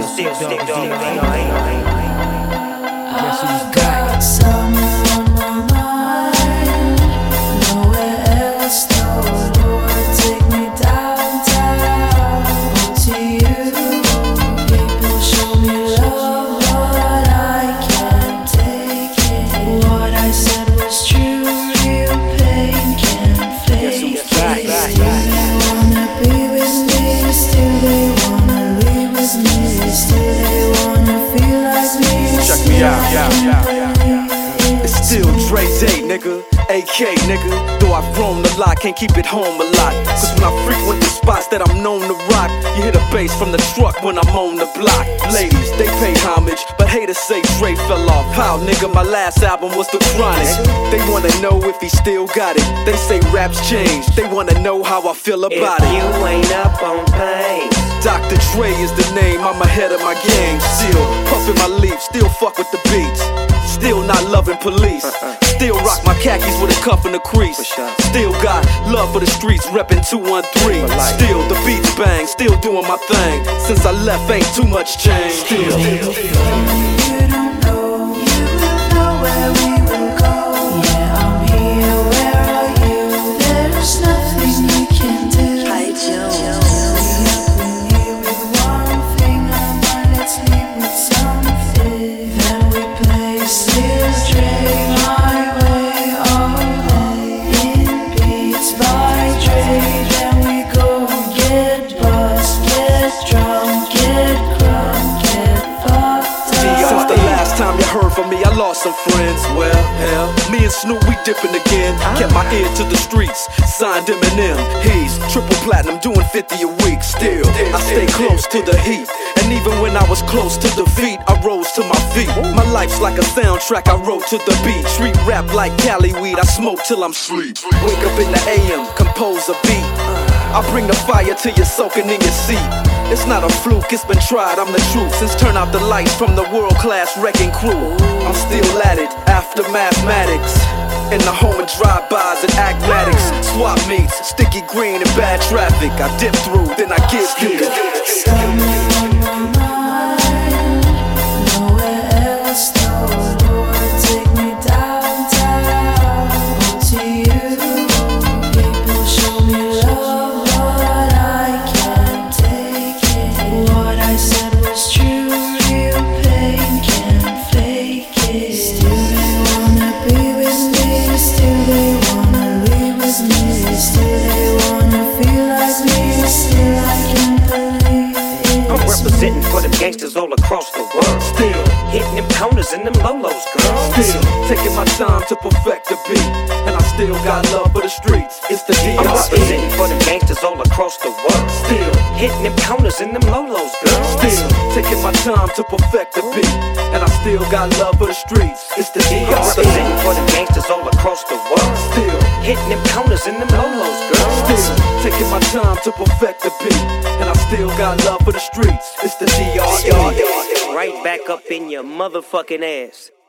still stick dog. Guess who's got somewhere on my mind? Nowhere else, no Lord, take me downtown. To you, people show me love, but I can't take it. What I said was true, real pain can't fake it. Still they wanna be with me, still they wanna leave with me, still they wanna feel like me. Check me out, It's still Dre Day, nigga, AK, nigga. Though I've grown a lot, can't keep it home a lot. Cause when I frequent the spots that I'm known to rock, you hear the bass from the truck when I'm on the block. Ladies, they pay homage, but haters say Dre fell off. How, nigga, my last album was The Chronic. They wanna know if he still got it. They say raps changed, they wanna know how I feel about it. If you ain't up on pain, Dr. Dre is the name, I'm ahead of my game. Still puffin' my leaf, still fuck with the beats. Still not loving police. Still rock my khakis with a cuff and a crease. Still got love for the streets, reppin' 213. Still the beats bang, still doing my thing. Since I left, ain't too much change. Still. You don't know, you will know where we will go. Yeah, I'm here, where are you? There's nothing you can do. We up in here with one thing on mind, let's leave with something. Then we play still Dre my way all day. In beats by Dre, then we go get buzzed, get drunk, get crunk, get fucked up. Since the last time you heard from me, I lost some friends. Well, hell, me and Snoop, we dipping again. Kept my ear to the streets, signed Eminem. He's triple platinum, doing 50 a week. Still, I stay close to the heat. And even when I was close to defeat, I rose to my feet. My life's like a soundtrack, I wrote to the beat. Street rap like Cali weed, I smoke till I'm sleep. Wake up in the AM, compose a beat. I bring the fire till you're soaking in your seat. It's not a fluke, it's been tried, I'm the truth. Since turn out the lights from the world-class wrecking crew, I'm still at it, after mathematics. In the home of drive-bys and acmatics. Swap meets, sticky green and bad traffic. I dip through, then I get through. Somewhere on my mind, nowhere else, no Lord, take me downtown. To you, people show me love, but I can't take it. What I said was true, real pain can't fake it. Still they wanna be with me, still they wanna leave with me, still they wanna feel like me, still I can't believe it. I'm representing for them gangsters all across the world. Still Hitting them corners and them lolos, girl. Still taking my time to perfect the beat. And I still got love for the streets. It's the D.R.E. I'm representing for them gangsters all across the world. Still Hitting them corners and them lolos, girl. Still taking my time to perfect the beat. And I still got love for the streets. It's the I'm D.R.E. representing for them gangsters all across the world. Still Hitting them corners and them lolos, girl. Still taking my time to perfect the beat. And I still got love for the streets. It's the D.R.E. Right back up in your motherfucking ass.